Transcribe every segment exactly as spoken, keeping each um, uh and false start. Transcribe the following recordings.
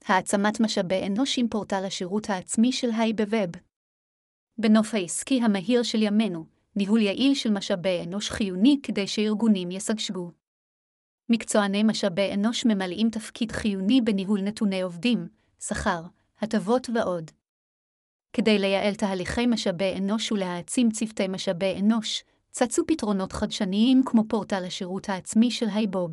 העצמת משאבי אנוש עם פורטל השירות העצמי של היי בווב. בנוף העסקי המהיר של ימינו, ניהול יעיל של משאבי אנוש חיוני כדי שארגונים ישגשגו. מקצועני משאבי אנוש ממלאים תפקיד חיוני בניהול נתוני עובדים, שכר, הטבות ועוד. כדי לייעל תהליכי משאבי אנוש ולהעצים צוותי משאבי אנוש, צצו פתרונות חדשניים כמו פורטל השירות העצמי של הייבוב.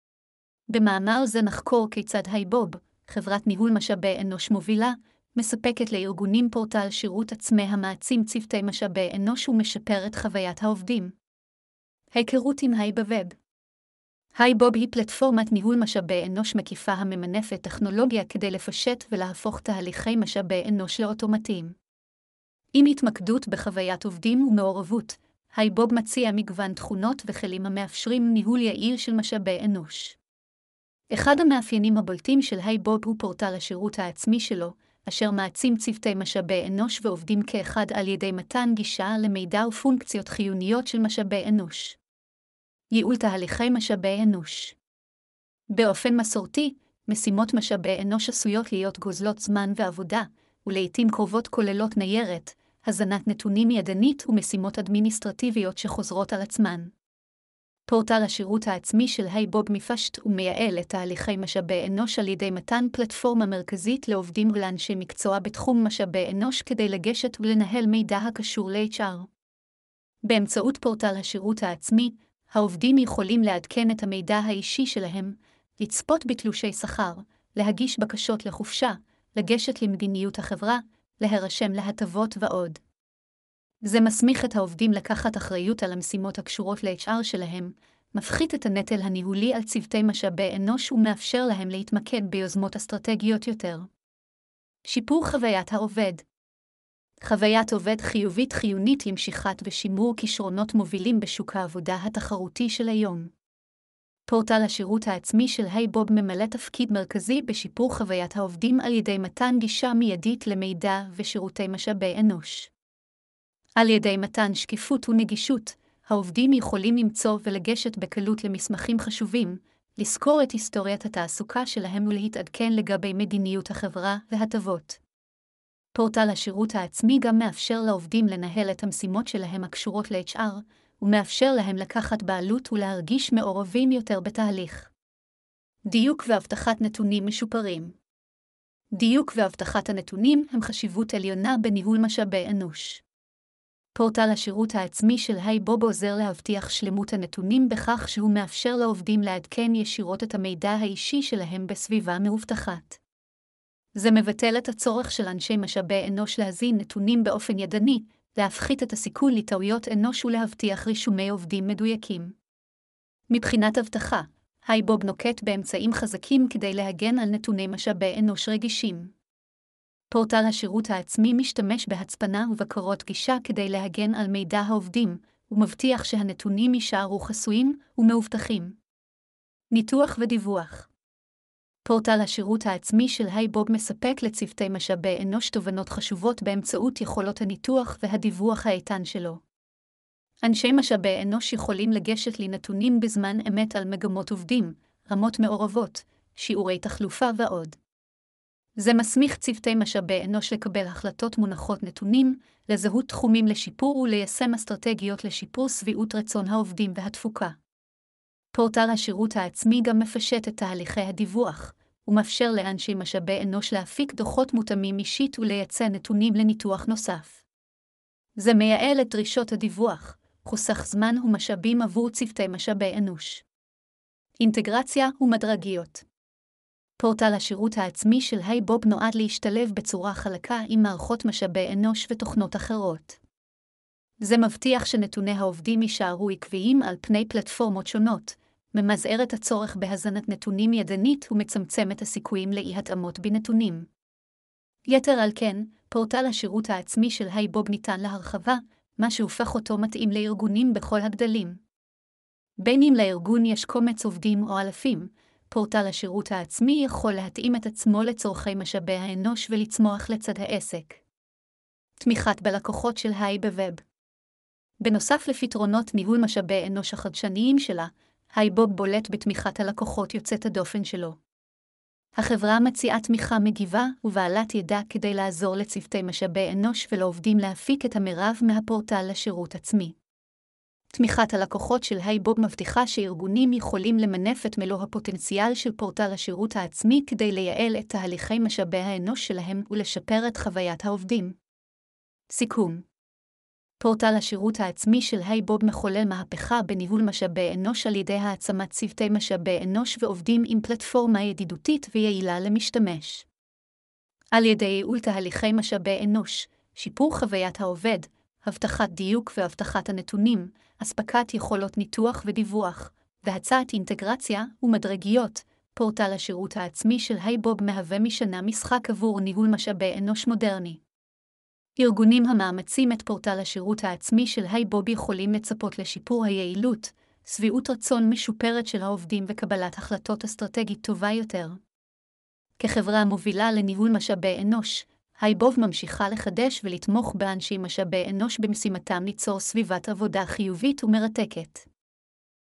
במאמר זה נחקור כיצד הייבוב, חברת ניהול משאבי אנוש מובילה, מספקת לארגונים פורטל שירות עצמי המעצים צוותי משאבי אנוש ומשפר את חוויית העובדים. היכרות עם היי בווב. הייבוב היא פלטפורמת ניהול משאבי אנוש מקיפה הממנפת טכנולוגיה כדי לפשט ולהפוך תהליכי משאבי אנוש לאוטומטיים. עם התמקדות בחוויית עובדים ומעורבות, הייבוב מציע מגוון תכונות וכלים המאפשרים ניהול יעיל של משאבי אנוש. אחד המאפיינים הבולטים של הייבוב הוא פורטל השירות העצמי שלו, אשר מעצים צוותי משאבי אנוש ועובדים כאחד על ידי מתן גישה למידע ופונקציות חיוניות של משאבי אנוש. ייעול תהליכי משאבי אנוש. באופן מסורתי, משימות משאבי אנוש עשויות להיות גוזלות זמן ועבודה, ולעיתים קרובות כוללות ניירת, הזנת נתונים ידנית ומשימות אדמיניסטרטיביות שחוזרות על עצמן. פורטל השירות העצמי של הייבוב מפשט ומייעל את תהליכי משאבי אנוש על ידי מתן פלטפורמה מרכזית לעובדים ולאנשי מקצוע בתחום משאבי אנוש כדי לגשת ולנהל מידע הקשור ל-אייץ' אר. באמצעות פורטל השירות העצמי, העובדים יכולים לעדכן את המידע האישי שלהם, לצפות בתלושי שכר, להגיש בקשות לחופשה, לגשת למדיניות החברה, להירשם להטבות ועוד. זה מסמיך את העובדים לקחת אחריות על המשימות הקשורות ל-אייץ' אר שלהם, מפחית את הנטל הניהולי על צוותי משאבי אנוש ומאפשר להם להתמקד ביוזמות אסטרטגיות יותר. שיפור חוויית העובד. חוויית עובד חיובית חיונית למשיכת ושימור כישרונות מובילים בשוק העבודה התחרותי של היום. פורטל השירות העצמי של הייבוב ממלא תפקיד מרכזי בשיפור חוויית העובדים על ידי מתן גישה מיידית למידע ושירותי משאבי אנוש. על ידי מתן שקיפות ונגישות, העובדים יכולים למצוא ולגשת בקלות למסמכים חשובים, לזכור את היסטוריית התעסוקה שלהם ולהתעדכן לגבי מדיניות החברה והטבות. פורטל השירות העצמי גם מאפשר לעובדים לנהל את המשימות שלהם הקשורות ל-אייץ' אר, ומאפשר להם לקחת בעלות ולהרגיש מעורבים יותר בתהליך. דיוק ואבטחת נתונים משופרים. דיוק ואבטחת הנתונים הם חשיבות עליונה בניהול משאבי אנוש. פורטל השירות העצמי של הייבוב עוזר להבטיח שלמות הנתונים בכך שהוא מאפשר לעובדים לעדכן ישירות את המידע האישי שלהם בסביבה מאובטחת. זה מבטל את הצורך של אנשי משאבי אנוש להזין נתונים באופן ידני, להפחית את הסיכון לטעויות אנוש ולהבטיח רישומי עובדים מדויקים. מבחינת אבטחה, הייבוב נוקט באמצעים חזקים כדי להגן על נתוני משאבי אנוש רגישים. פורטל השירות העצמי משתמש בהצפנה ובקרות גישה כדי להגן על מידע העובדים, ומבטיח שהנתונים יישארו חסויים ומאובטחים. ניתוח ודיווח. פורטל השירות העצמי של הייבוב מספק לצוותי משאבי אנוש תובנות חשובות באמצעות יכולות הניתוח והדיווח האיתן שלו. אנשי משאבי אנוש יכולים לגשת לנתונים בזמן אמת על מגמות עובדים, רמות מעורבות, שיעורי תחלופה ועוד. זה מסמיך צוותי משאבי אנוש לקבל החלטות מונחות נתונים, לזהות תחומים לשיפור וליישם אסטרטגיות לשיפור שביעות רצון העובדים והתפוקה. פורטל השירות העצמי גם מפשט את תהליכי הדיווח, ומאפשר לאנשי משאבי אנוש להפיק דוחות מותאמים אישית ולייצא נתונים לניתוח נוסף. זה מייעל את דרישות הדיווח, חוסך זמן ומשאבים עבור צוותי משאבי אנוש. אינטגרציה ומדרגיות. פורטל השירות העצמי של הייבוב נועד להשתלב בצורה חלקה עם מערכות משאבי אנוש ותוכנות אחרות. זה מבטיח שנתוני העובדים יישארו עקביים על פני פלטפורמות שונות, ממזער את הצורך בהזנת נתונים ידנית ומצמצם את הסיכויים לאי-התאמות בנתונים. יתר על כן, פורטל השירות העצמי של הייבוב ניתן להרחבה, מה שהופך אותו מתאים לארגונים בכל הגדלים. בין אם לארגון יש קומץ עובדים או אלפים, פורטל השירות העצמי יכול להתאים את עצמו לצורכי משאבי האנוש ולצמוח לצד העסק. תמיכת בלקוחות של היי בווב. בנוסף לפתרונות ניהול משאבי אנוש החדשניים שלה, הייבוב בולט בתמיכת הלקוחות יוצאת הדופן שלו. החברה מציעה תמיכה מגיבה ובעלת ידע כדי לעזור לצוותי משאבי אנוש ולעובדים להפיק את המרב מהפורטל לשירות עצמי. תמיכת הלקוחות של הייבוב מבטיחה שארגונים יכולים למנף את מלוא הפוטנציאל של פורטל השירות העצמי כדי לייעל את תהליכי משאבי האנוש שלהם ולשפר את חוויית העובדים. סיכום. פורטל השירות העצמי של הייבוב מחולל מהפכה בניהול משאבי אנוש על ידי העצמת צוותי משאבי אנוש ועובדים עם פלטפורמה ידידותית ויעילה למשתמש. על ידי ייעול תהליכי משאבי אנוש, שיפור חוויית העובד, הבטחת דיוק והבטחת הנתונים, אספקת יכולות ניתוח ודיווח, והצעת אינטגרציה ומדרגיות, פורטל השירות העצמי של הייבוב מהווה משנה משחק עבור ניהול משאבי אנוש מודרני. ארגונים המאמצים את פורטל השירות העצמי של הייבוב יכולים לצפות לשיפור היעילות, שביעות רצון משופרת של העובדים וקבלת החלטות אסטרטגית טובה יותר. כחברה מובילה לניהול משאבי אנוש, הייבוב ממשיכה לחדש ולתמוך באנשי משאבי אנוש במשימתם ליצור סביבת עבודה חיובית ומרתקת.